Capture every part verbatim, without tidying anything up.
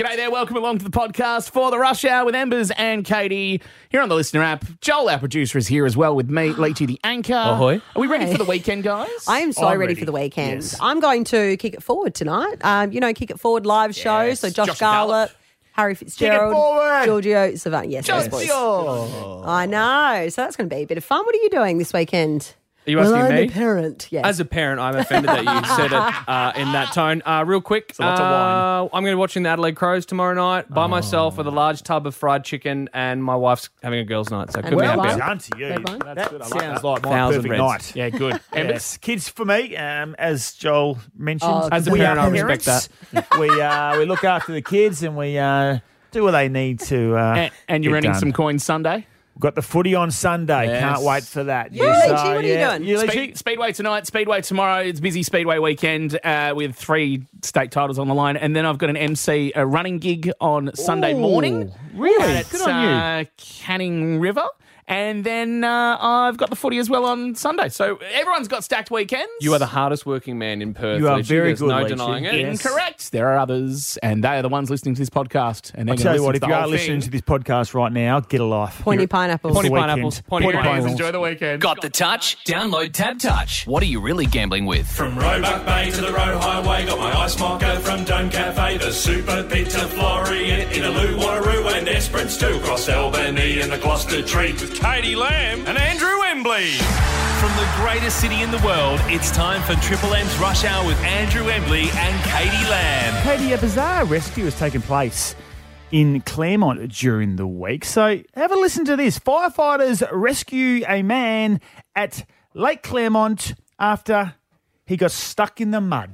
G'day there, welcome along to the podcast for the Rush Hour with Embers and Katie here on the Listener app. Joel, our producer, is here as well with me, Leachy the anchor. Ahoy. Are we ready for the weekend, guys? I am so I'm ready, ready. for the weekend. Yes. I'm going to Kick It Forward tonight. Um, you know, Kick It Forward live show. Yes. So Josh, Josh Garlett, Garlett. Harry Fitzgerald, Forward. Giorgio Savant. Yes, those boys. Josh. I know. So that's going to be a bit of fun. What are you doing this weekend? Are you well, asking I'm me? a parent. Yes. As a parent, I'm offended that you said it uh, in that tone. Uh, real quick, lots of wine. uh, I'm going to be watching the Adelaide Crows tomorrow night by myself with a large tub of fried chicken, and my wife's having a girls' night, so I couldn't be well happier. done. Done to you. Red wine? That That's good. I like sounds that. like my Thousand perfect reds. night. Yeah, good. Yes, kids for me, um, as Joel mentioned. Oh, As a we parent, are I respect parents. we uh, we look after the kids and we uh, do what they need to. Uh, And, and you're get earning done. some coins Sunday? We've got the footy on Sunday. Yes. Can't wait for that. You, Leachy, what are you doing? You, Leachy? Speed, Speedway tonight, Speedway tomorrow. It's busy Speedway weekend uh, with three state titles on the line. And then I've got an M C, a running gig on Sunday Ooh, morning. really? At, Good on you. Uh, Canning River. And then uh, I've got the footy as well on Sunday. So everyone's got stacked weekends. You are the hardest working man in Perth. You are Leachy. very There's good, no Leachy. denying it. Yes. Incorrect. There are others, and they are the ones listening to this podcast. And they're I'll gonna tell you listen what, to if the you whole are listening thing. to this podcast right now, get a life. Pointy You're- pineapples. Pointy It's the pineapples. weekend. Pointy Pointy pineapples. pineapples. Enjoy the weekend. Got the touch? Download Tab Touch. What are you really gambling with? From Roebuck Bay to the Road Highway, got my ice mocha from Dome Cafe, the Super Pizza Florian, Inaloo, Wanneroo and Esperance too, across Albany and the Gloucester Treat with Katie Lamb and Andrew Wembley. From the greatest city in the world, it's time for Triple M's Rush Hour with Andrew Wembley and Katie Lamb. Katie, a bizarre rescue has taken place in Claremont during the week. So have a listen to this. Firefighters rescue a man at Lake Claremont after he got stuck in the mud.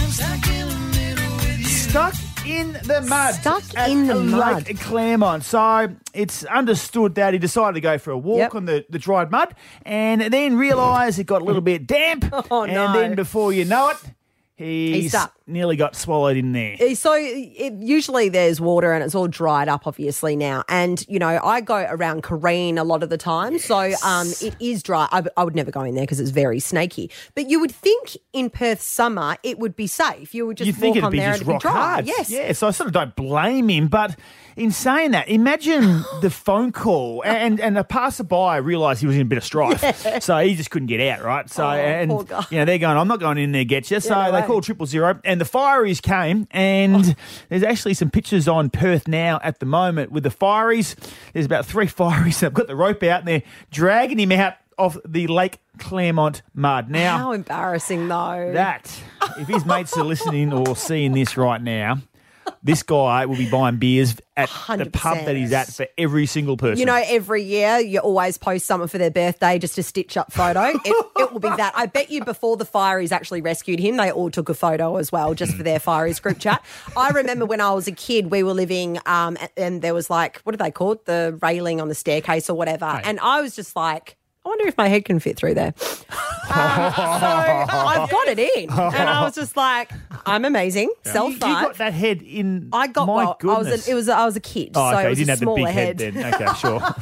Stuck in the mud. Stuck at in the Lake mud. Claremont. So it's understood that he decided to go for a walk Yep. on the, the dried mud and then realised it got a little bit damp. Oh, and no. then before you know it, he's stuck. nearly got swallowed in there. So it, usually there's water and it's all dried up, obviously now. And you know, I go around Careen a lot of the time, so um, it is dry. I, I would never go in there because it's very snaky. But you would think in Perth summer it would be safe. You would just You think walk it'd on be there just and it'd rock be dry. hard. Yes. Yeah, so I sort of don't blame him. But in saying that, imagine the phone call and, and a passerby realised he was in a bit of strife. So he just couldn't get out, right? So, Oh, and, poor guy. you know, they're going, I'm not going in there to get you. So no they way. called triple zero and the fireys came and there's actually some pictures on Perth now at the moment with the fireys. There's about three fireys that have got the rope out and they're dragging him out of the Lake Claremont mud. Now, How embarrassing, though. that, if his mates are listening or seeing this right now, this guy will be buying beers at the one hundred pub percent. that he's at for every single person. You know, every year you always post someone for their birthday just a stitch-up photo. It, it will be that. I bet you before the Fireys actually rescued him, they all took a photo as well just for their Fireys group chat. I remember when I was a kid, we were living um, and, and there was like, what are they called? The railing on the staircase or whatever. And I was just like, I wonder if my head can fit through there. Um, so I've got it in. And I was just like, I'm amazing. you, Self you got five. that head in. I got my well, I goodness. was a, it was a, I was a kid, Oh, so okay. it was You didn't a have the smaller big head, then. Okay,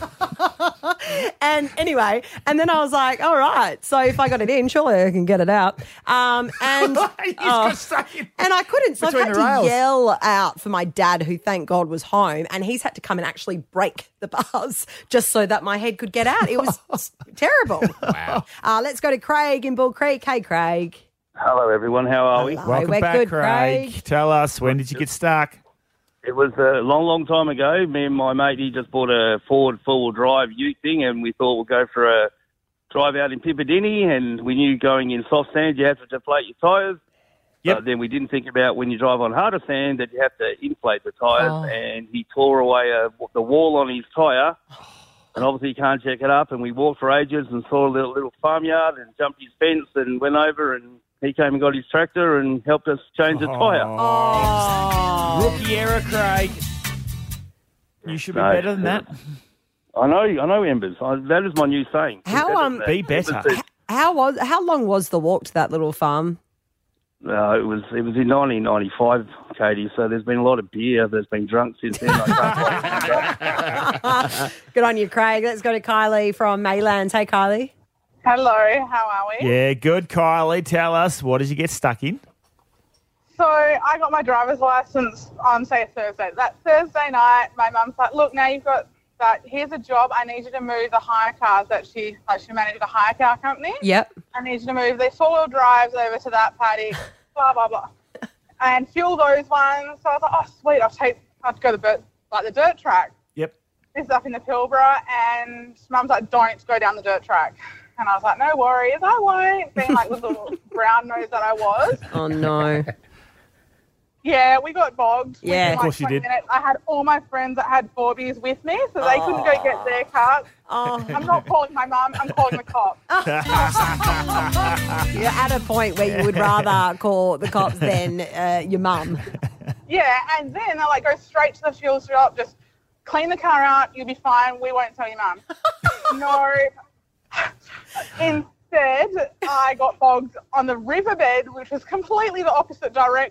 sure. And anyway, and then I was like, all right, so if I got it in, surely I can get it out. Um, and He's oh, got stuck in. and I couldn't, so I Between had the to rails. yell out for my dad, who thank God was home, and he's had to come and actually break the bars just so that my head could get out. It was terrible. Wow. Uh, let's go to Craig in Bull Creek. Hey, Craig. Hello, everyone. How are we? Hello, Welcome we're back, good, Craig. Craig. Tell us, when did you get stuck? It was a long, long time ago. Me and my mate, he just bought a Ford four-wheel drive ute thing, and we thought we'd go for a drive out in Pipperdinny, and we knew going in soft sand you had to deflate your tyres. Yep. But then we didn't think about when you drive on harder sand that you have to inflate the tyres, Oh. and he tore away a, the wall on his tyre, and obviously you can't check it up, and we walked for ages and saw a little, little farmyard and jumped his fence and went over, and he came and got his tractor and helped us change the tyre. Oh. Rookie error, Craig. You should be No, better than that. I know, I know, Embers. I, that is my new saying. How, Better um, than that. Be better. Embers said- How was how long was the walk to that little farm? Uh, it was it was in nineteen ninety-five, Katie. So there's been a lot of beer that's been drunk since then. I can't wait. Good on you, Craig. Let's go to Kylie from Maylands. Hey, Kylie. Hello, how are we? Yeah, good, Kylie. Tell us, what did you get stuck in? So I got my driver's license on, say, a Thursday. That Thursday night, my mum's like, look, now you've got that. Here's a job. I need you to move the hire cars that she, like she managed a hire car company. Yep. I need you to move these four-wheel drives over to that paddock, blah, blah, blah. And fuel those ones. So I was like, oh, sweet. I'll take, I'll go to the, like, the dirt track. Yep. This is up in the Pilbara. And mum's like, don't go down the dirt track. And I was like, no worries, I won't. Being like the little brown nose that I was. Oh, no. Yeah, we got bogged. Yeah. Within, Of course you twenty did. Minutes. I had all my friends that had Forbies with me, so they couldn't go get their cars. Oh. I'm not calling my mum, I'm calling the cops. You're at a point where you would rather call the cops than uh, your mum. Yeah, and then I like go straight to the fuel shop, just clean the car out, you'll be fine, we won't tell your mum. No. Instead, I got bogged on the riverbed, which was completely the opposite direction.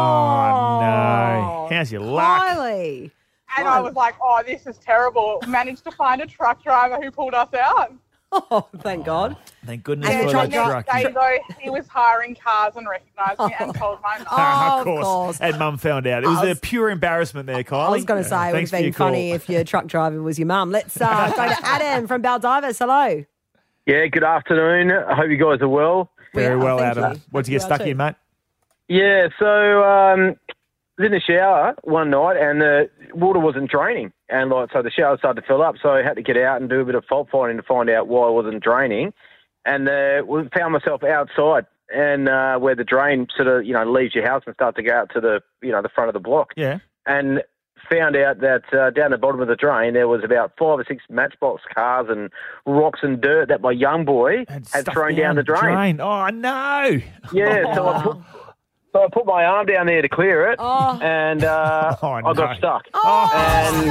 Oh, no. How's your luck? Kylie. And I was like, oh, this is terrible. Managed to find a truck driver who pulled us out. Oh, thank God. Thank goodness And for the that truck truck. Next day, though, he was hiring cars and recognised me and told my mum. Oh, of course. of course. And Mum found out. It was I a was- pure embarrassment there, Kylie. I was going to say it would Thanks have for been your call. funny if your truck driver was your mum. Let's uh, go to Adam from Baldivis. Hello. Yeah, good afternoon. I hope you guys are well. Very We are, well, thank Adam. you. What'd you get We are stuck too. in, mate? Yeah, so um, I was in the shower one night and the water wasn't draining. And like, so the shower started to fill up, so I had to get out and do a bit of fault finding to find out why it wasn't draining. And uh, we found myself outside and uh, where the drain sort of, you know, leaves your house and starts to go out to the, you know, the front of the block. Yeah. And found out that uh, down the bottom of the drain there was about five or six Matchbox cars and rocks and dirt that my young boy had, stuff thrown down, the drain. Oh, no. Yeah, so I put so I put my arm down there to clear it, Oh. and uh, Oh, I got no. stuck. Oh, And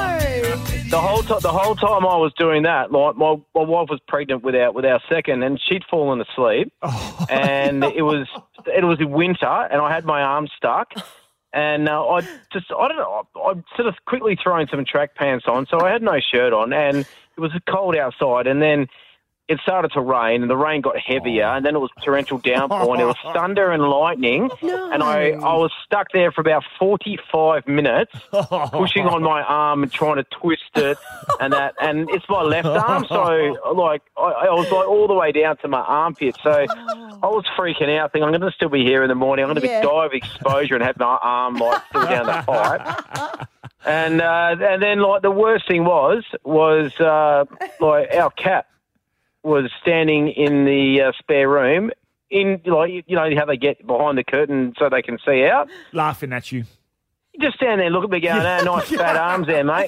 no. the whole t- the whole time I was doing that, like my, my wife was pregnant with our with our second, and she'd fallen asleep, Oh. and it was it was winter, and I had my arm stuck. And uh, I just, I don't know, I sort of quickly thrown some track pants on, so I had no shirt on, and it was cold outside, and then it started to rain, and the rain got heavier, and then it was torrential downpour, and it was thunder and lightning, No. and I, I was stuck there for about forty-five minutes, pushing on my arm and trying to twist it, and that, and it's my left arm, so like I, I was like all the way down to my armpit, so I was freaking out, thinking I'm going to still be here in the morning, I'm going to Yeah. be die of exposure and have my arm like still down the pipe. And uh, and then like the worst thing was was uh, like our cat was standing in the uh, spare room in like you know how they get behind the curtain so they can see out. Laughing at you. Just stand there and look at me going, oh, nice fat arms there, mate.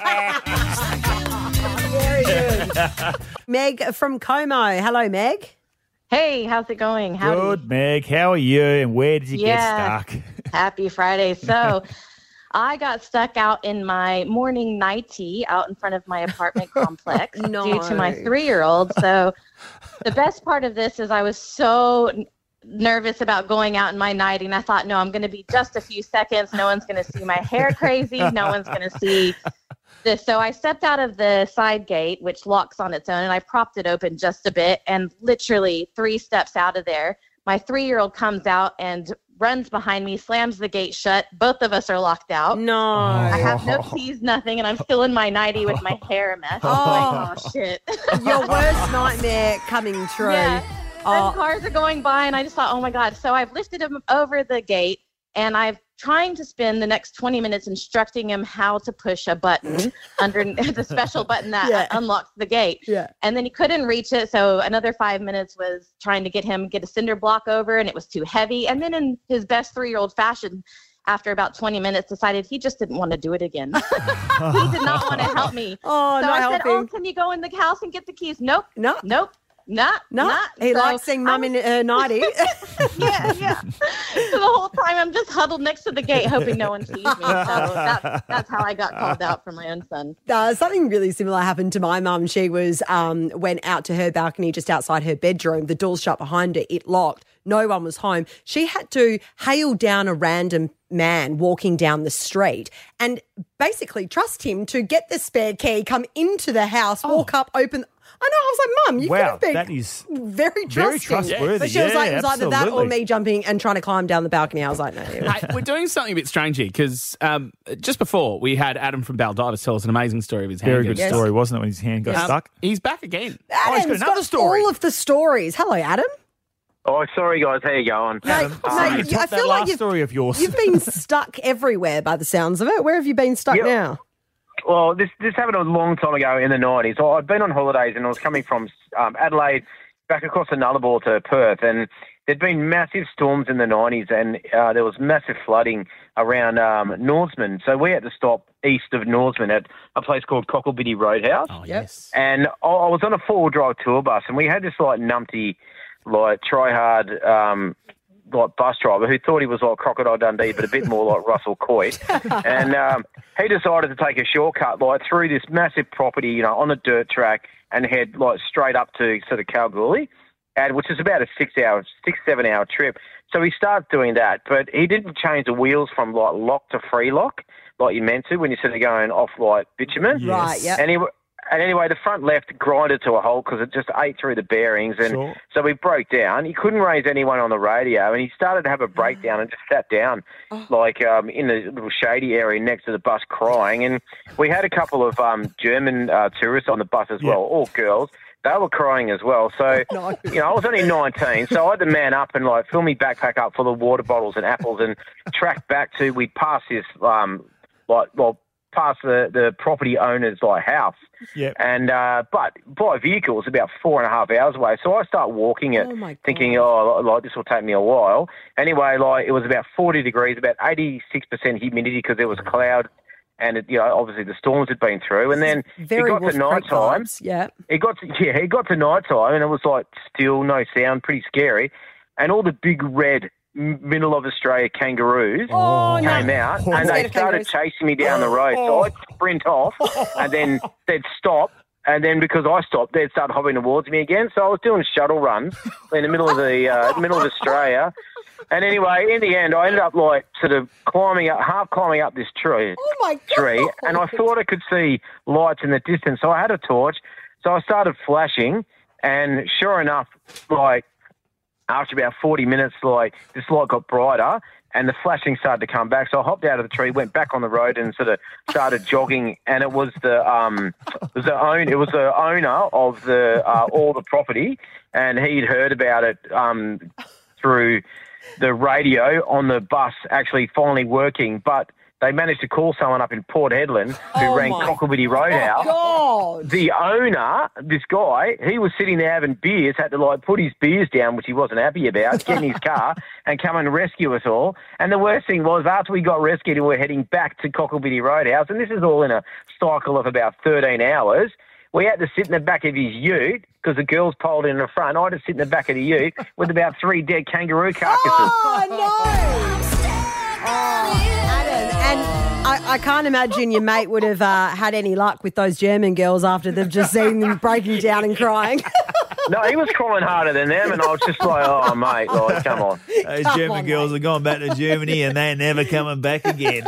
Very good. Meg from Como. Hello, Meg. Hey, how's it going? Howdy. Good, Meg. How are you and where did you Yeah. get stuck? Happy Friday. So I got stuck out in my morning nightie out in front of my apartment complex No. due to my three-year-old. So the best part of this is I was so n- nervous about going out in my nightie, and I thought, no, I'm going to be just a few seconds. No one's going to see my hair crazy. No one's going to see this. So I stepped out of the side gate, which locks on its own, and I propped it open just a bit, and literally three steps out of there, my three-year-old comes out and runs behind me, slams the gate shut. Both of us are locked out. No. I have no keys, nothing, and I'm still in my nightie with my hair a mess. Oh. Like, oh, shit. Your worst nightmare coming true. Yeah. Oh. And cars are going by, and I just thought, oh, my God. So I've lifted him over the gate, and I've trying to spend the next twenty minutes instructing him how to push a button under the special button that Yeah. unlocks the gate. Yeah. And then he couldn't reach it. So another five minutes was trying to get him get a cinder block over, and it was too heavy. And then in his best three-year-old fashion, after about twenty minutes, decided he just didn't want to do it again. He did not want to help me. Oh, so no I said, helping. oh, can you go in the house and get the keys? Nope. No. Nope. Not, No. not. He So likes seeing mum in her nightie. yeah, yeah. So the whole time I'm just huddled next to the gate, hoping no one sees me. So that, that's how I got called out for my own son. Uh, something really similar happened to my mum. She was um, went out to her balcony just outside her bedroom. The door's shut behind her. It locked. No one was home. She had to hail down a random man walking down the street and basically trust him to get the spare key, come into the house, walk up, open. I know. I was like, Mum, you Wow, could have been that is very trusting. very trustworthy. But she was Yeah, like, it was either that or absolutely. me jumping and trying to climb down the balcony. I was like, no. Hey, we're doing something a bit strange here because um, just before we had Adam from Baldivis tell us an amazing story of his Very hand. good getting story, stuck. wasn't it, when his hand got Um, stuck? He's back again. Adam's got another story. all of the stories. Hello, Adam. Oh, sorry, guys. How you going? Mate, Adam, mate, you you- top I that feel like last you've, story of yours. you've been stuck everywhere by the sounds of it. Where have you been stuck Yep. now? Well, this this happened a long time ago in the nineties. So I'd been on holidays and I was coming from um, Adelaide back across the Nullarbor to Perth, and there'd been massive storms in the nineties, and uh, there was massive flooding around um, Norseman. So we had to stop east of Norseman at a place called Cocklebiddy Roadhouse. Oh, yes. And I I was on a four-wheel drive tour bus, and we had this like numpty, like try-hard, um, like bus driver who thought he was like Crocodile Dundee, but a bit more like Russell Coit. And um, he decided to take a shortcut like through this massive property, you know, on a dirt track, and head like straight up to sort of Kalgoorlie, and which is about a six-hour, six seven hour trip. So he started doing that, but he didn't change the wheels from like lock to free lock like you meant to when you're sort of going off like bitumen. Yes. Right, yep. And he, And anyway, the front left grinded to a halt because it just ate through the bearings. And Sure. so we broke down. He couldn't raise anyone on the radio, and he started to have a breakdown and just sat down like um, in the little shady area next to the bus crying. And we had a couple of um, German uh, tourists on the bus as well, all girls. They were crying as well. So, you know, I was only nineteen, so I had to man up and, like, fill my backpack up full of water bottles and apples and track back to, we'd pass this, um, like, well, past the, the property owner's, like, house. Yep. And, uh, but by vehicle, it was about four and a half hours away. So I start walking it, Oh, my God. thinking, oh, like, this will take me a while. Anyway, like, it was about forty degrees, about eighty-six percent humidity because there was cloud. And, it, you know, obviously the storms had been through. And then Very it got Wolf to Creek night time. vibes, yeah. It got to, yeah, it got to night time, and it was like still, no sound, pretty scary. And all the big red m- middle of Australia kangaroos Oh, no. came out, I'm and scared they of started kangaroos. chasing me down the road. So I'd sprint off, and then they'd stop. And then because I stopped, they'd start hopping towards me again. So I was doing shuttle runs in the middle of the uh, middle of Australia. And anyway, in the end, I ended up like sort of climbing up, half climbing up this tree. Oh, my God. Tree, and I thought I could see lights in the distance, so I had a torch. So I started flashing, and sure enough, like after about forty minutes, like this light got brighter, and the flashing started to come back. So I hopped out of the tree, went back on the road, and sort of started jogging. And it was the um, it was the own, it was the owner of the uh, all the property, and he'd heard about it um, through the radio on the bus actually finally working, but they managed to call someone up in Port Hedland who Oh rang my Cocklebiddy Roadhouse. God. The owner, this guy, he was sitting there having beers, had to like put his beers down, which he wasn't happy about, get in his car and come and rescue us all. And the worst thing was after we got rescued and we were heading back to Cocklebiddy Roadhouse, and this is all in a cycle of about thirteen hours, we had to sit in the back of his ute because the girls poled in the front. I had to sit in the back of the ute with about three dead kangaroo carcasses. Oh, no. Oh, Adam. And I, I can't imagine your mate would have uh, had any luck with those German girls after they've just seen them breaking down and crying. No, he was crying harder than them, and I was just like, oh, mate, like, come on. Those Come German on, girls are going back to Germany and they're never coming back again.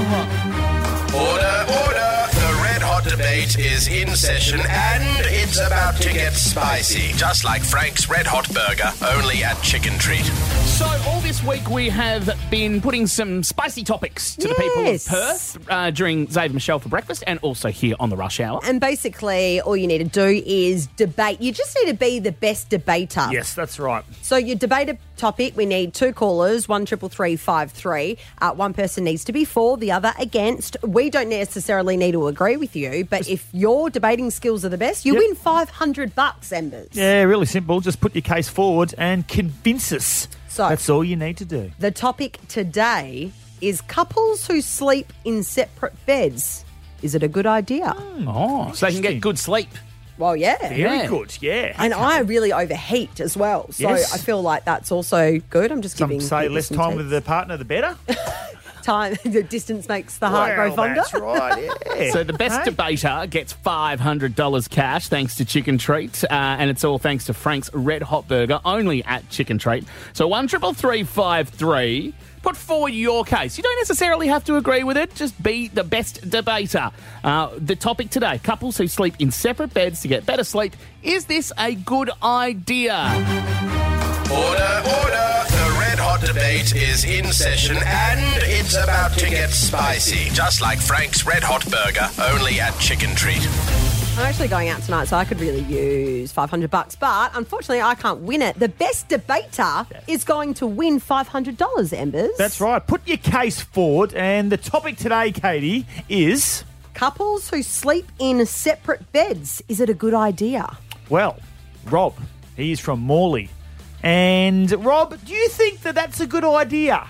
Order, order. The red hot debate is in session and it's about to get spicy. Just like Frank's Red Hot Burger, only at Chicken Treat. So all this week we have been putting some spicy topics to the people of Yes. Perth uh, during Zave and Michelle for breakfast and also here on the Rush Hour. And basically, all you need to do is debate. You just need to be the best debater. Yes, that's right. So your debate a topic, we need two callers, one triple three five three. Uh, one person needs to be for, the other against. We don't necessarily need to agree with you, but if your debating skills are the best, you Yep. win five hundred bucks, Embers. Yeah, really simple. Just put your case forward and convince us. So- That's all you need to do. The topic today is couples who sleep in separate beds. Is it a good idea? Oh, so they can get good sleep. Well, yeah. Very Yeah. good, yeah. And I really overheat as well. So Yes. I feel like that's also good. I'm just Some giving say people less some time tips. with the partner, the better. Time, the distance makes the heart grow Well, fonder. that's right, yeah. So the best Hey? debater gets five hundred dollars cash thanks to Chicken Treat, uh, and it's all thanks to Frank's Red Hot Burger, only at Chicken Treat. So one triple three five three. Put forward your case. You don't necessarily have to agree with it. Just be the best debater. Uh, the topic today, couples who sleep in separate beds to get better sleep. Is this a good idea? Order, order. The Red Hot Debate is in session and it's about to get spicy. Just like Frank's Red Hot Burger, only at Chicken Treat. I'm actually going out tonight, so I could really use five hundred bucks, but unfortunately I can't win it. The best debater is going to win five hundred dollars, Embers. That's right. Put your case forward. And the topic today, Katie, is... Couples who sleep in separate beds. Is it a good idea? Well, Rob, he's from Morley. And, Rob, do you think that that's a good idea?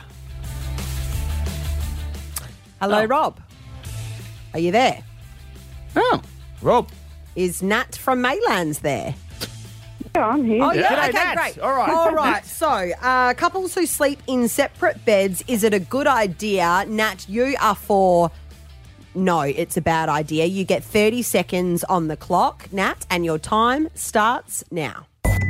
Hello, Oh. Rob. Are you there? Oh. Rob. Is Nat from Maylands there? Yeah, I'm here. Oh, yeah, G'day, okay, Nat. great. All right. All right. So, uh, couples who sleep in separate beds, is it a good idea? Nat, you are for no, it's a bad idea. You get thirty seconds on the clock, Nat, and your time starts now.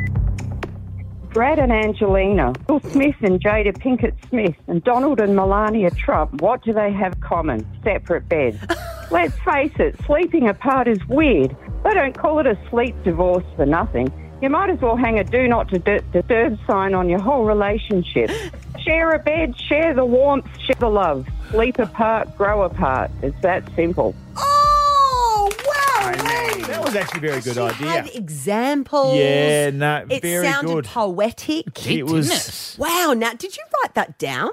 Brad and Angelina, Will Smith and Jada Pinkett Smith, and Donald and Melania Trump, what do they have common? Separate beds. Let's face it, sleeping apart is weird. They don't call it a sleep divorce for nothing. You might as well hang a do not disturb sign on your whole relationship. Share a bed, share the warmth, share the love. Sleep apart, grow apart. It's that simple. Oh, wow. That was actually a very good She idea. had examples. Yeah, no, It very sounded good. poetic. It was... Wow, Nat, did you write that down?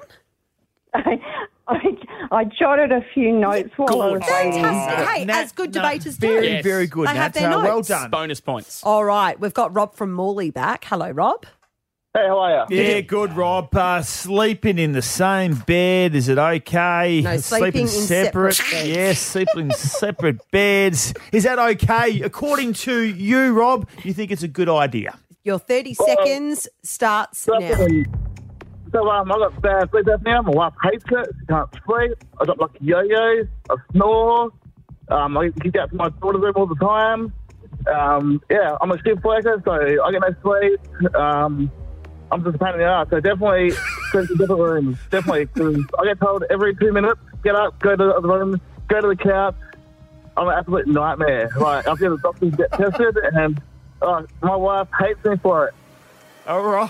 I, I, I jotted a few notes while I was waiting. Fantastic. Hey, Nat, as good no, debaters do. very, Yes. very good, They have Nat. their Uh, well notes. done. Bonus points. All right, we've got Rob from Morley back. Hello, Rob. Hey, how are you? Yeah, good, Rob. Uh, sleeping in the same bed, is it okay? No, sleeping in separate beds. Yes, sleeping in separate beds. Is that okay? According to you, Rob, you think it's a good idea? Your thirty seconds starts now. So um, I got bad sleep apnea. My wife hates it. She can't sleep. I got like a yo-yo. I snore. Um, I get out to my daughter's room all the time. Um, yeah, I'm a shift worker, so I get no sleep. Um, I'm just a pain in the ass. So definitely go to different rooms. Definitely, because I get told every two minutes, get up, go to the other room, go to the couch. I'm an absolute nightmare. Like, I've got the doctors get tested, and uh, my wife hates me for it. All right.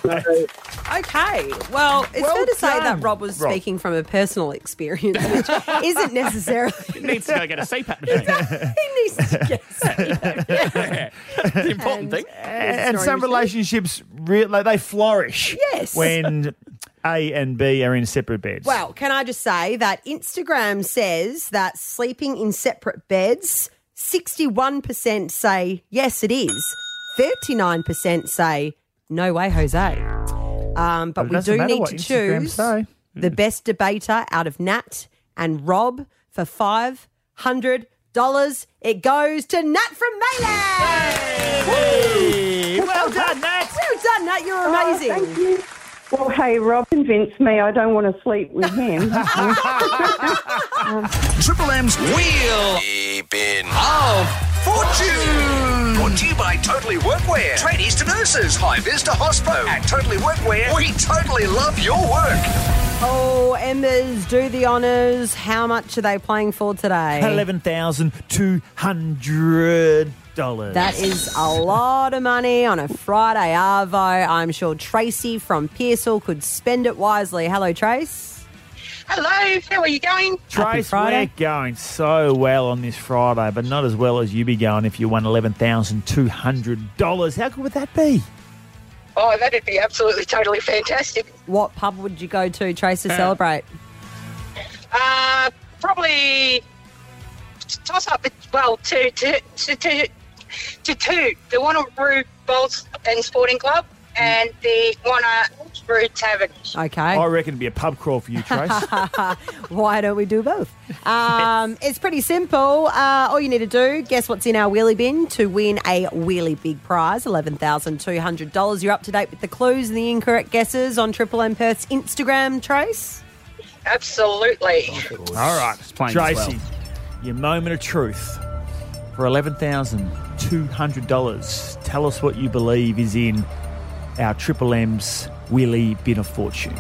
Okay. Well, it's Well fair to say done, that Rob was Rob. speaking from a personal experience, which isn't necessarily. He needs to go get a C PAP machine. He needs to get Yeah. The important thing. And some relationships, re- like, they flourish Yes. when A and B are in separate beds. Well, can I just say that Instagram says that sleeping in separate beds, sixty-one percent say yes, it is. thirty-nine percent say no way, Jose. Um, but But it we doesn't do matter need what to Instagram choose say. the best debater out of Nat and Rob for five hundred dollars. It goes to Nat from Mayland. Hey, well done, Nat. Well done, Nat. You're amazing. Oh, thank you. Well, hey, Rob convinced me I don't want to sleep with him. Triple M's Wheel Bin of Fortune. Brought to you by Totally Workwear. Tradies to nurses, high-vis to hospo. At Totally Workwear, we totally love your work. Oh, Embers, do the honours. How much are they playing for today? eleven thousand two hundred dollars. That is a lot of money on a Friday arvo. I'm sure Tracy from Pearsall could spend it wisely. Hello, Trace. Hello, how are you going? Trace, Friday. we're going so well on this Friday, but not as well as you be going if you won eleven thousand two hundred dollars. How good would that be? Oh, that'd be absolutely, totally fantastic. What pub would you go to, Trace, to celebrate? Uh, probably toss up, well, to, to, to, to, to two. The one at Rue Bowls and Sporting Club and the one at Rue Tavern. Okay. I reckon it'd be a pub crawl for you, Trace. Why don't we do both? Um, it's pretty simple. Uh, all you need to do, guess what's in our wheelie bin to win a really big prize, eleven thousand two hundred dollars. You're up to date with the clues and the incorrect guesses on Triple M Perth's Instagram, Trace? Absolutely. All right, playing Tracy, as your moment of truth for eleven thousand two hundred dollars. Tell us what you believe is in our Triple M's Wheelie Bin of Fortune.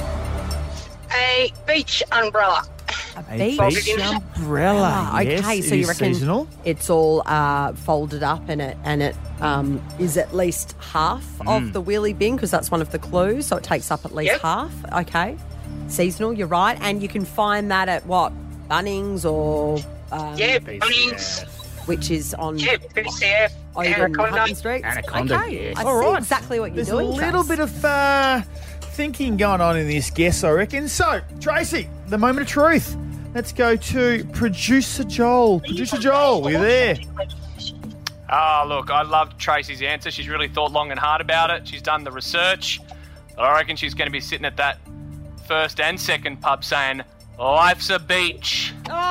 A beach umbrella. A beach beach umbrella. Ah, Yes, okay, it so you is reckon seasonal. it's all uh, folded up and it and it um, is at least half Mm. of the wheelie bin because that's one of the clues. So it takes up at least Yep. half. Okay, seasonal. You're right, and you can find that at what Bunnings or um, Yeah, Bunnings. which is on Yeah, B C F. Oban Anaconda. Hutton Street. Anaconda, Okay, yeah. I All see right. exactly what you're There's doing. a little Trace. bit of uh, thinking going on in this guess, I reckon. So, Tracy, the moment of truth. Let's go to producer Joel. Producer Joel, are you there? Ah, look, I love Tracy's answer. She's really thought long and hard about it. She's done the research. I reckon she's going to be sitting at that first and second pub saying, life's a beach.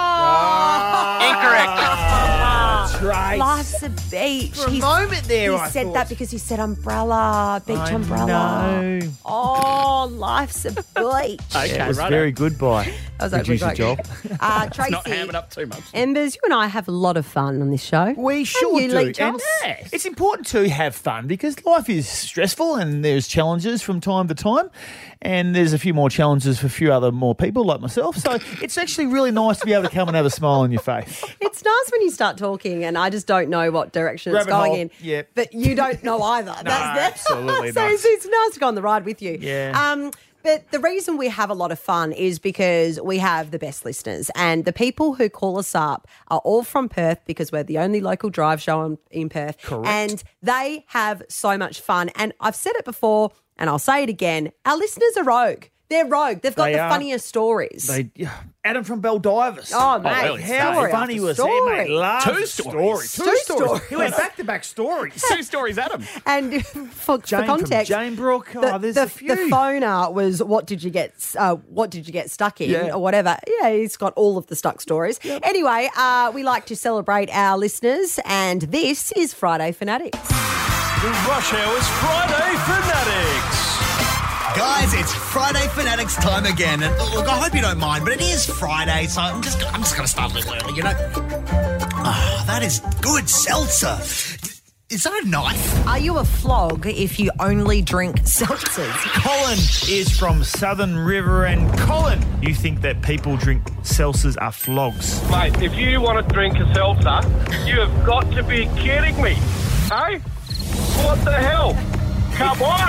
Incorrect. Trace. Life's a beach. For a He's- moment there, he I said thought. that because he said umbrella, beach I umbrella. know. Oh, life's a beach. Okay, That was righto. very good by That was actually producer Joel. quite Uh, Tracy, Not ham it up too much. Embers, you and I have a lot of fun on this show. We sure you, do. Lee And Charles? it's important to have fun because life is stressful and there's challenges from time to time. And there's a few more challenges for a few other more people like myself. So it's actually really nice to be able to come and have a smile on your face. It's nice when you start talking and I just don't know what direction it's Rabbit going hole, in. yeah. But you don't know either. That's the- absolutely so not. it's, it's nice to go on the ride with you. Yeah. Um, but the reason we have a lot of fun is because we have the best listeners. And the people who call us up are all from Perth because we're the only local drive show in, in Perth. Correct. And they have so much fun. And I've said it before and I'll say it again. Our listeners are rogue. They're rogue. They've got They the are. funniest stories. They, Adam from Baldivis. Oh, mate. well, How story funny after was he, story. mate? Love Two the stories. Two, Two stories. stories. He went back-to-back stories. Two stories, Adam. And for, for Jane context, from Jane Brook. the, Oh, there's the, a few. the phoner was what did you get? Uh, what did you get stuck in, Yeah. or whatever? Yeah, he's got all of the stuck stories. Anyway, uh, we like to celebrate our listeners, and this is Friday Fanatics. The Rush Hour's Friday Fanatics. Guys, it's Friday Fanatics time again, and look, I hope you don't mind, but it is Friday, so I'm just I'm just going to start a little early, you know. Ah, that is good seltzer. Is that a knife? Are you a flog if you only drink seltzers? Colin is from Southern River, and Colin, you think that people drink seltzers are flogs? Mate, if you want to drink a seltzer, you have got to be kidding me. Hey? What the hell? Come on!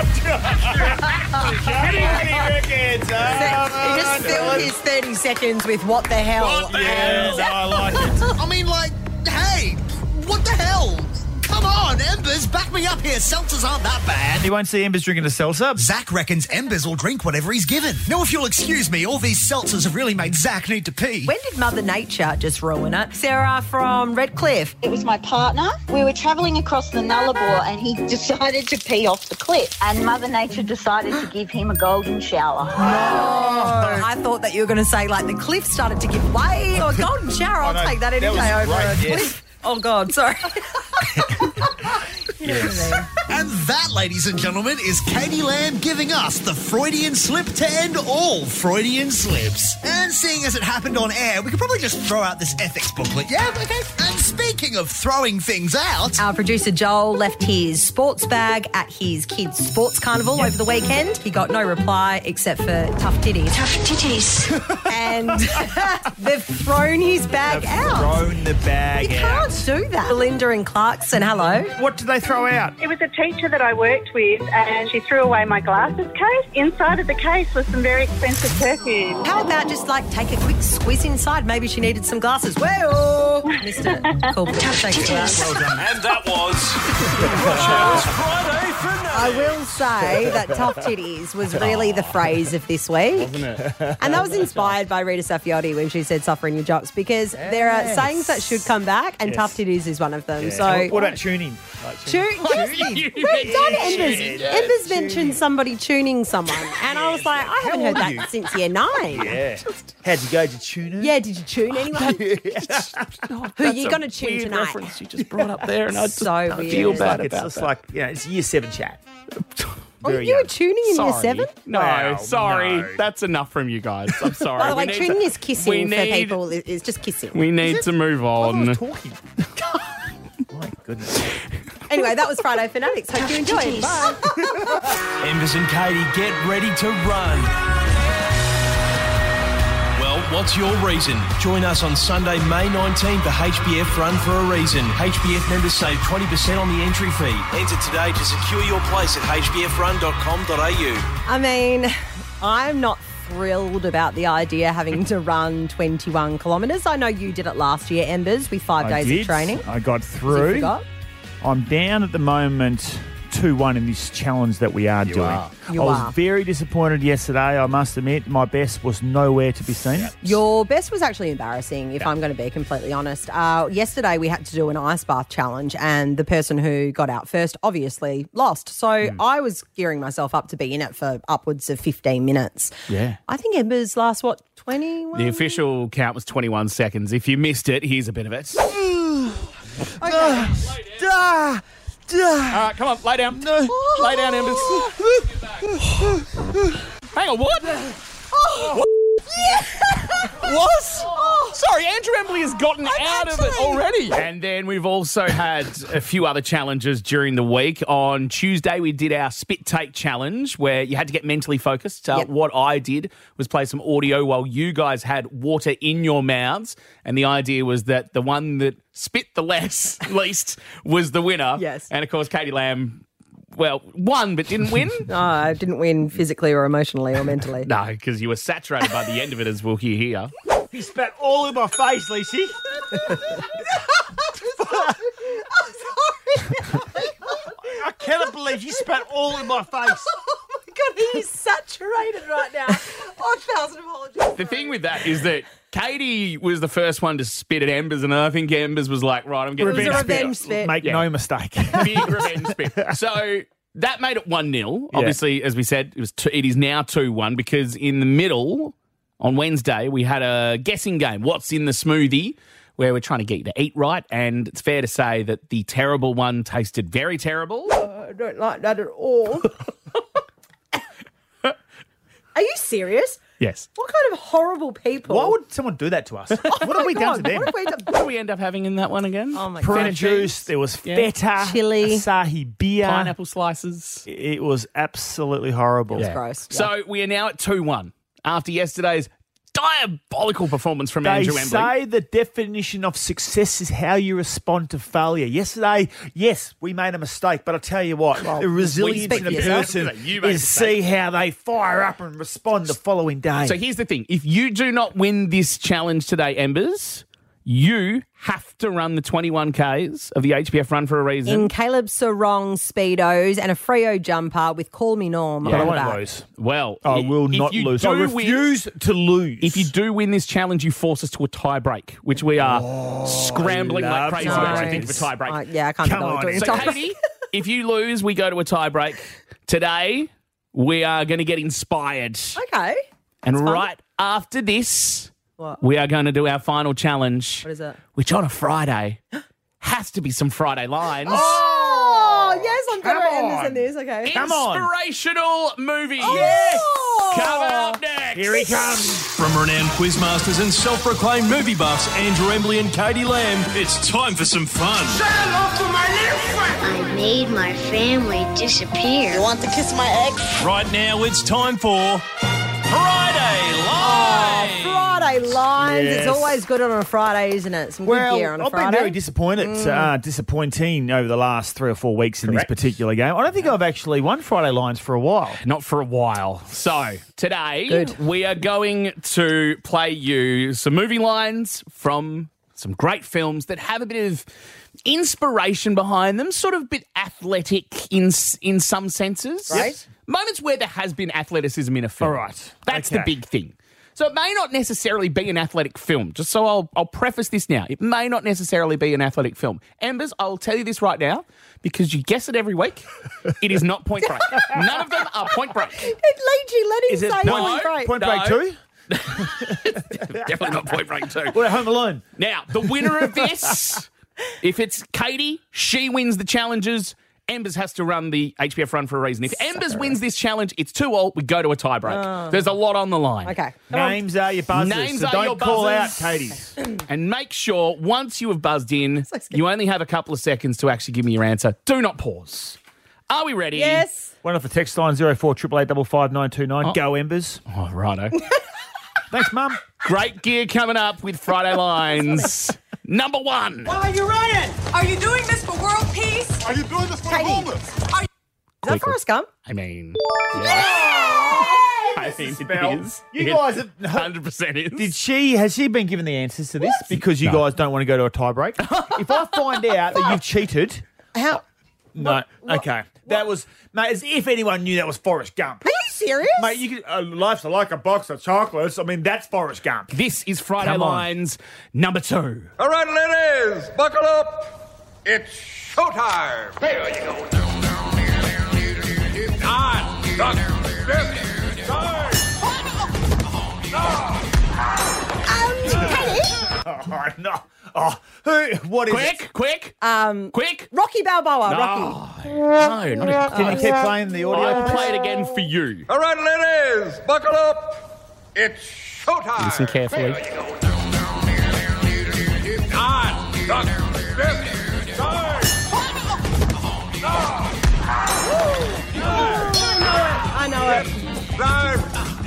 Kidding me, reckons. he just filled his thirty seconds with what the hell. What the Yeah, hell? no, I like it. I mean, like, hey, what the hell? Come on, Embers, back me up here. Seltzers aren't that bad. You won't see Embers drinking a seltzer. Zach reckons Embers will drink whatever he's given. Now, if you'll excuse me, all these seltzers have really made Zach need to pee. When did Mother Nature just ruin it? Sarah from Redcliffe. It was my partner. We were travelling across the Nullarbor and he decided to pee off the cliff. And Mother Nature decided to give him a golden shower. No. I thought that you were going to say, like, the cliff started to give way or a golden shower. I'll Oh, no, take that any that was day over great, a yes. cliff. Oh, God, sorry. Yes. And that, ladies and gentlemen, is Katie Lamb giving us the Freudian slip to end all Freudian slips. And seeing as it happened on air, we could probably just throw out this ethics booklet. Yeah, okay. And speaking of throwing things out, Our producer Joel left his sports bag at his kids' sports carnival over the weekend. He got no reply except for tough titties. Tough titties. And they've thrown his bag out. Thrown the bag You out. can't do that. Belinda and Clarkson, hello. What did they throw out? It was a teacher that I worked with and she threw away my glasses case. Inside of the case was some very expensive perfume. How about just like take a quick squiz inside? Maybe she needed some glasses. Well, Mister Cool. Thanks for that. Well done. And that was Rush Hour's Friday Fanatics. I will say that tough titties was really the phrase of this week. Wasn't it? And that was inspired by Rita Saffioti when she said suffering your jocks because there are Yes. sayings that should come back and Yes. tough titties is one of them. Yeah. So What- what about tuning? Like Tune, yes, tuning? we've done Embers. Yeah, Embers mentioned somebody tuning someone, and I was like, I haven't How heard old that are you? since year nine. Yeah. How'd you go? Did you tune it? Yeah, did you tune anyone? Who are you That's going to a tune weird tonight? reference you just brought up there, and I just So I weird. feel It's bad like, it's about just that. like, you know, it's year seven chat. Oh, Very you young. were tuning in Sorry. year seven? No, Well, sorry. no. That's enough from you guys. I'm sorry. By the We way, need tuning to- is kissing we for need- people. It- It's just kissing. We need to move on. talking. My goodness. Anyway, that was Friday Fanatics. Hope you enjoyed. Bye. Embers and Katie, get ready to run. Well, what's your reason? Join us on Sunday, May nineteenth for H B F Run for a Reason. H B F members save twenty percent on the entry fee. Enter today to secure your place at h b f run dot com dot a u. I mean, I'm not thrilled about the idea having to run twenty-one kilometres. I know you did it last year, Embers, with five I days did. of training. I got You through. forgot? I'm down at the moment two one in this challenge that we are You doing. are. You I was are. very disappointed yesterday, I must admit. My best was nowhere to be seen. Your best was actually embarrassing, if I'm going to be completely honest. Uh, yesterday, we had to do an ice bath challenge, and the person who got out first obviously lost. So Hmm. I was gearing myself up to be in it for upwards of fifteen minutes. Yeah. I think Embers last, what, twenty-one? The official count was twenty-one seconds. If you missed it, here's a bit of it. Okay. All right, come on, lay down. Lay down, Embers. Hang on, what? What? What? Sorry, Andrew Embley has gotten out of it already. And then we've also had a few other challenges during the week. On Tuesday, we did our spit take challenge where you had to get mentally focused. Uh, Yep. What I did was play some audio while you guys had water in your mouths. And the idea was that the one that spit the less, least was the winner. Yes. And of course, Katie Lamb, well, won but didn't win. No, I didn't win physically or emotionally or mentally. No, because you were saturated by the end of it, as we'll hear here. He spat all in my face, Lacey. I cannot believe you spat all in my face. Oh my God, he is saturated right now. Oh, a thousand apologies. The thing with that is that Katie was the first one to spit at Embers, and I think Embers was like, right, I'm getting It was a this revenge spit. Make Yeah. no mistake. big revenge spit. So that made it one nil. Yeah. Obviously, as we said, it was two, it is now two one because in the middle, on Wednesday, we had a guessing game. What's in the smoothie? Where we're trying to get you to eat right, and it's fair to say that the terrible one tasted very terrible. I don't like that at all. Are you serious? Yes. What kind of horrible people? Why would someone do that to us? What have we my done to God, them? What have we done? What did we end up having in that one again? Oh my Prune God. juice, there was Yeah. feta, Chili. Asahi beer. Pineapple slices. It was absolutely horrible. It's gross. Yeah. So we are now at two one after yesterday's diabolical performance from They Andrew Embley. say the definition of success is how you respond to failure. Yesterday, yes, we made a mistake, but I tell you what, the resilience speak in for a yourself. person You made a is mistake. see how they fire up and respond the following day. So here's the thing. If you do not win this challenge today, Embers, you have to run the twenty-one Ks of the H B F Run for a Reason. in Caleb Sarong Speedos and a Freo jumper with Call Me Norm but I on the won't back. lose. Well, I i- will if not you lose. do I win- refuse to lose. If you do win this challenge, you force us to a tie break, which we are scrambling like love crazy ties. to think of a tie break. Uh, yeah, I can't Come go on, doing a So, tie break. Katie, if you lose, we go to a tie break. Today, we are going to get inspired. Okay. And fun. right after this, What? we are going to do our final challenge, What is it? which on a Friday has to be some Friday lines. Oh, yes, I'm better at Come Enders on. than this. Okay. Come on. Inspirational movies. Yes. Coming up next. Here he comes. From renowned quizmasters and self-proclaimed movie buffs, Andrew Embley and Katie Lamb, it's time for some fun. I made my family disappear. You want to kiss my ex? Right now, it's time for Friday Live. Friday lines. It's Yes. always good on a Friday, isn't it? Some good Well, gear on a I've Friday. been very disappointed, Mm. uh, disappointing over the last three or four weeks in Correct. this particular game. I don't think I've actually won Friday Lines for a while. Not for a while. So, today, Good. we are going to play you some movie lines from some great films that have a bit of inspiration behind them, sort of a bit athletic in s- in some senses. Right. Moments where there has been athleticism in a film. All right. That's the Okay. big thing. So it may not necessarily be an athletic film. Just so I'll, I'll preface this now. It may not necessarily be an athletic film. Embers, I'll tell you this right now, because you guess it every week. It is not Point Break. None of them are Point Break. Leachy, let him Is it say Point, Point Break. point No. Break two? Definitely not Point Break two. What, Home Alone? Now, the winner of this, if it's Katie, she wins the challenges. Embers has to run the H B F run for a reason. If Embers wins this challenge, it's two all. We go to a tiebreak. Oh. There's a lot on the line. Okay. Names are your buzzers. Names so are don't your call out buzzers. Katie's. And make sure once you have buzzed in, you only have a couple of seconds to actually give me your answer. Do not pause. Are we ready? Yes. One off the text line zero four eight eight five five nine two nine. Oh. Go Embers. Oh, righto. Thanks, Mum. Great gear coming up with Friday Lines. Number one. Why are you running? Are you doing this for world peace? Are you doing this for Katie. homeless? Are you- Is that Forrest Gump? I mean, yeah. I think it is. You It guys have one hundred percent is. Did she? Has she been given the answers to this? Because you No. guys don't want to go to a tiebreak. If I find out that you've cheated, How? no. Okay, that was mate. As if anyone knew that was Forrest Gump. Are you serious? Mate, you could, uh, life's like a box of chocolates. I mean, that's Forrest Gump. This is Friday Come on. Lines number two. All right, ladies, buckle up. It's showtime. There you go. Nine, duck, fifth, nine. Oh, no. Oh, who? What is Quick, it? quick, Um, quick. Rocky Balboa. No. Rocky. No, not a Can you keep playing the audio? I'll play it again for you. All right, ladies, buckle up. It's showtime. Listen carefully. There you go. Nine, duck, fifth, nine. I know it. Nine.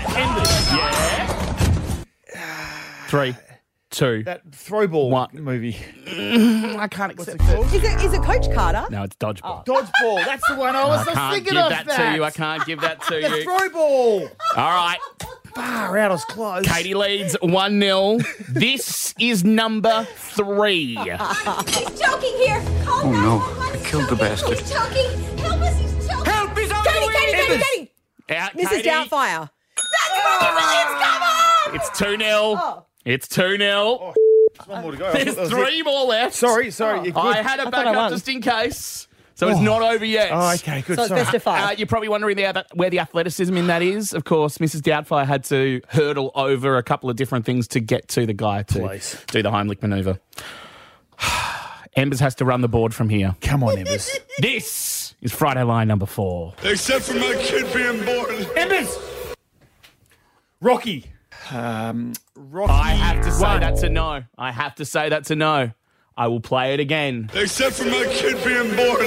Yeah. Three, two. That throwball One. movie. I can't accept it. Is it, is it Coach Carter? No, it's dodgeball. Dodgeball. That's the one I was I can't thinking give of. that, to you. I can't give that to The you. throwball. All right. Far out, I was close. Katie leads one nil. This is number three. He's choking here. Calm Oh, down. no. Hold on, I he's killed the choking. bastard. He's choking. Help us, he's choking. Help is on Katie, the way. Katie, Katie, Katie. Out, Missus Katie. Doubtfire. That's Rocky Williams. Come on. It's two nil. Oh. It's two nil. There's one more to go. There's three more left. Sorry, sorry. You're good. I had a I thought I backup won. just in case. So it's not over yet. Oh, okay, good. So it's sorry. best of five. Uh, you're probably wondering the, where the athleticism in that is. Of course, Missus Doubtfire had to hurdle over a couple of different things to get to the guy to Please. do the Heimlich manoeuvre. Embers has to run the board from here. Come on, Embers. This is Friday Line number four. Except for my kid being born. Embers. Rocky. Um, Rocky. I have to say one. that's a no. I have to say that's a no. I will play it again. Except for my kid being born.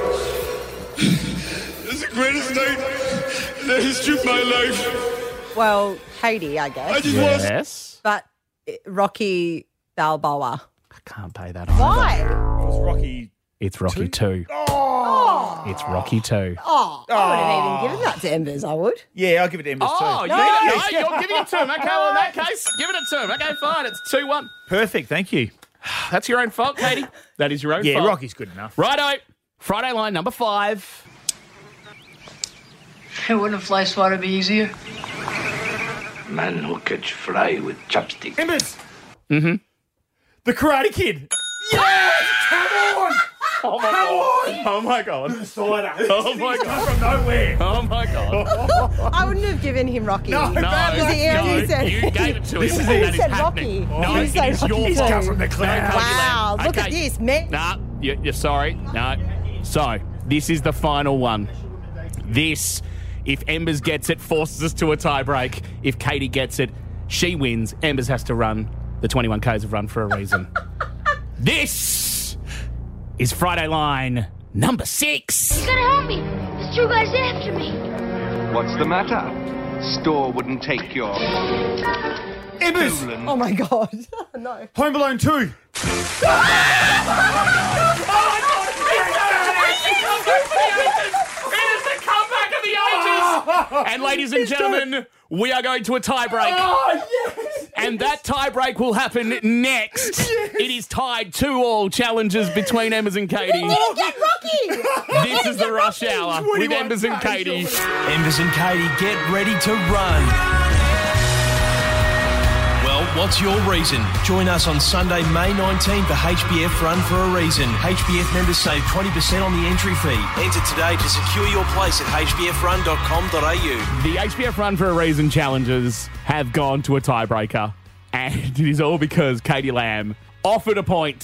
It's the greatest night in the history of my life. Well, Katie, I guess. I just want Yes. But uh, Rocky Balboa. I can't pay that either. Why? It was Rocky. It's Rocky two. Oh. It's Rocky two. Oh, I would have even given that to Embers, I would. Yeah, I'll give it to Embers Oh, too. no, no, you're giving it to him. Okay, well, in that case, give it to him. Okay, fine. It's two one. Perfect, thank you. That's your own fault, Katie. That is your own Yeah, fault. Rocky's good enough. Righto. Friday Line number five. Wouldn't a fly swatter be easier? Man who catch fly with chopsticks. Embers. Mm-hmm. The Karate Kid. Yes! Come on! Oh, my Come God. on! Oh, my God. Cider. Oh, my God. From nowhere. Oh, my God. I wouldn't have given him Rocky. No, No, Because he no, already said you gave it to him. This is That it. is He said happening. Rocky. No, You it say is Rocky your too. fault. Come from the clouds. Wow, look Okay. at this, man. Nah, you, you're sorry. No. So, this is the final one. This, if Embers gets it, forces us to a tie-break. If Katie gets it, she wins. Embers has to run the twenty-one Ks of Run for a reason. This is Friday Line number six. You gotta help me. This true guy's after me. What's the matter? Store wouldn't take your Embers. stolen. Oh my God. No. Home Alone two. And ladies and gentlemen, we are going to a tie-break. Oh, yes! And that tie-break will happen next. It is tied two all challenges between Embers and Katie. Didn't get Rocky. This is the rush hour with Embers and Katie. Embers and Katie, get ready to run. Well, what's your reason? Join us on Sunday, May nineteenth for H B F Run for a Reason. H B F members save twenty percent on the entry fee. Enter today to secure your place at h b f run dot com dot a u. The H B F Run for a Reason challenges have gone to a tiebreaker. And it is all because Katie Lamb offered a point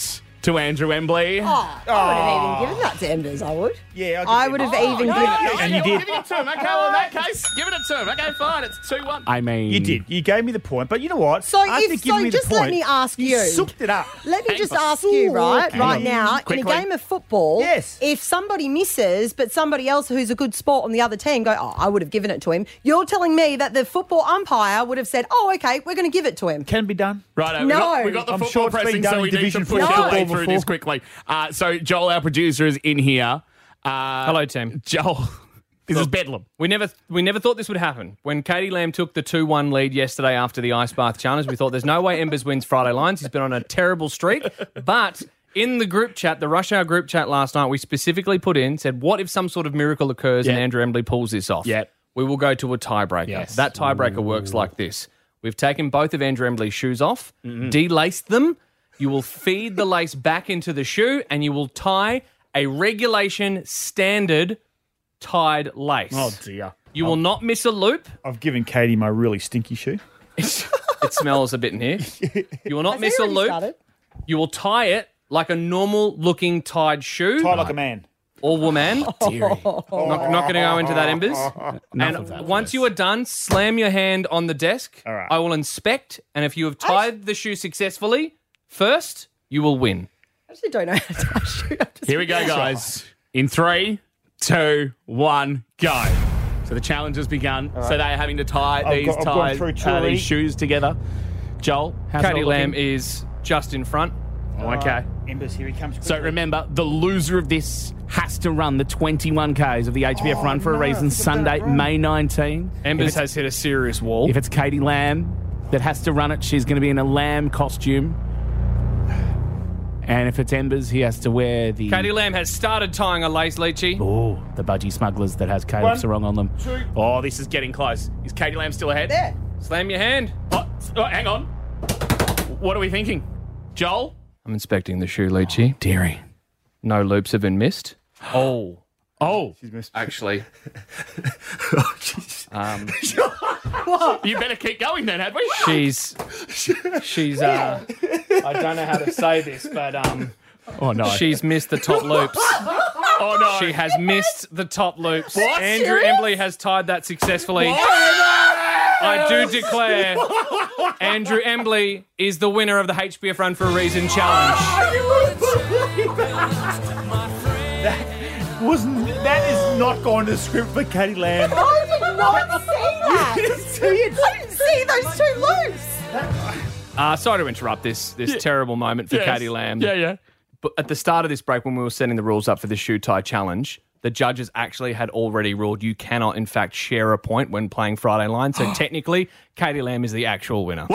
to Andrew Embley. Oh, I would have even given that to Embers, I would. Yeah, I would have even no, given no, it. and you did. Giving it to him. Okay, well, in that case, giving it to him. Okay, fine. It's two one. I mean... You did. You gave me the point. But you know what? So, After if, giving so me the just point, let me ask you. You souped it up. Let me Hang just on. ask you, right, Hang right on. now, Quickly. in a game of football, Yes. if somebody misses, but somebody else who's a good sport on the other team go, oh, I would have given it to him, you're telling me that the football umpire would have said, oh, okay, we're going to give it to him. Can be done. Right, No. we got, we got the I'm football sure it's been pressing, done so in we need to Division push four our way football through before. this quickly. Uh, so Joel, our producer, is in here. Uh, Hello, Tim. Joel, this is bedlam. We never we never thought this would happen. When Katie Lamb took the two one lead yesterday after the Ice Bath Challenge, we thought there's no way Embers wins Friday Lines. He's been on a terrible streak. But in the group chat, the Rush Hour group chat last night, we specifically put in, said, what if some sort of miracle occurs and Yeah. Andrew Embley pulls this off? Yeah. We will go to a tiebreaker. Yes. That tiebreaker works like this. We've taken both of Andrew Embley's shoes off, delaced them. You will feed the lace back into the shoe and you will tie a regulation standard tied lace. Oh, dear. You will not miss a loop. I've given Katie my really stinky shoe. It smells a bit in here. You will not Has miss he a already loop. started? You will tie it like a normal looking tied shoe. Tie like a man. Or woman. Not, not going to go into that, Embers. Enough and of that, once you are done, slam your hand on the desk. All right. I will inspect, and if you have tied the shoe successfully, first, you will win. I actually don't know how to tie a shoe. I just- Here we go, guys. In three, two, one, go. So the challenge has begun. So they're having to tie I've these got- I've gone ties, through two uh, already. these shoes together. Joel, how's Katie it all Lamb looking? is just in front. Oh, okay. Embers, here he comes. So remember, the loser of this has to run the twenty-one Ks of the H B F Oh, Run for a no, Reason, I think I've done Sunday, it wrong. May nineteenth. Embers If it's- has hit a serious wall. If it's Katie Lamb that has to run it, she's going to be in a lamb costume. And if it's Embers, he has to wear the... Katie Lamb has started tying a lace, Leachy. Oh, the budgie smugglers that has Caleb One, Sarong on them. two. Oh, this is getting close. Is Katie Lamb still ahead? There. Slam your hand. Oh, oh, hang on. What are we thinking? Joel? I'm inspecting the shoe, Leachy. Deary. No loops have been missed. Oh. Oh. She's missed. Actually. um, You better keep going then, have we? she's, she's, uh, I don't know how to say this, but, um, Oh, no. she's missed the top loops. Oh, no. She has missed the top loops. What? Andrew Serious? Embley has tied that successfully. I do declare Andrew Embley is the winner of the H B F Run for a Reason challenge. That wasn't. That is not going to the script for Katie Lamb. I did not see that. You didn't see it. I didn't see those two loops. Uh, sorry to interrupt this this terrible moment for Yes. Katie Lamb. Yeah, yeah. But at the start of this break, when we were setting the rules up for the shoe tie challenge, the judges actually had already ruled you cannot, in fact, share a point when playing Friday Line. So technically, Katie Lamb is the actual winner.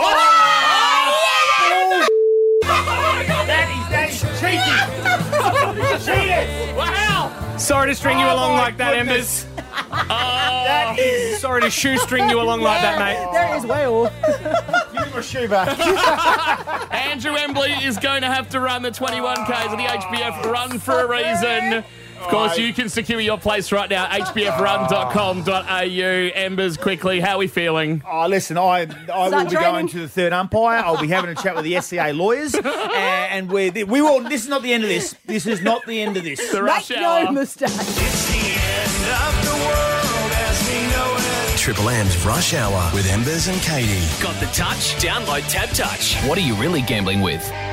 That is, that is cheeky. Cheated. Wow. Sorry to string you Oh along my like that, goodness. Embers. That is. Sorry to shoestring you along like that, mate. There is well. Give me my shoe back. Andrew Embley is going to have to run the twenty-one Ks of the H B F Run for a Reason. Of course, you can secure your place right now, h b f run dot com dot a u. Embers, quickly, how are we feeling? Oh, listen, I I will that be training? going to the third umpire. I'll be having a chat with the S C A lawyers, and, and we we will. This is not the end of this. This is not the end of this. The rush Make hour. no mistake. Triple M's Rush Hour with Embers and Katie. Got the touch? Download Tab Touch. What are you really gambling with?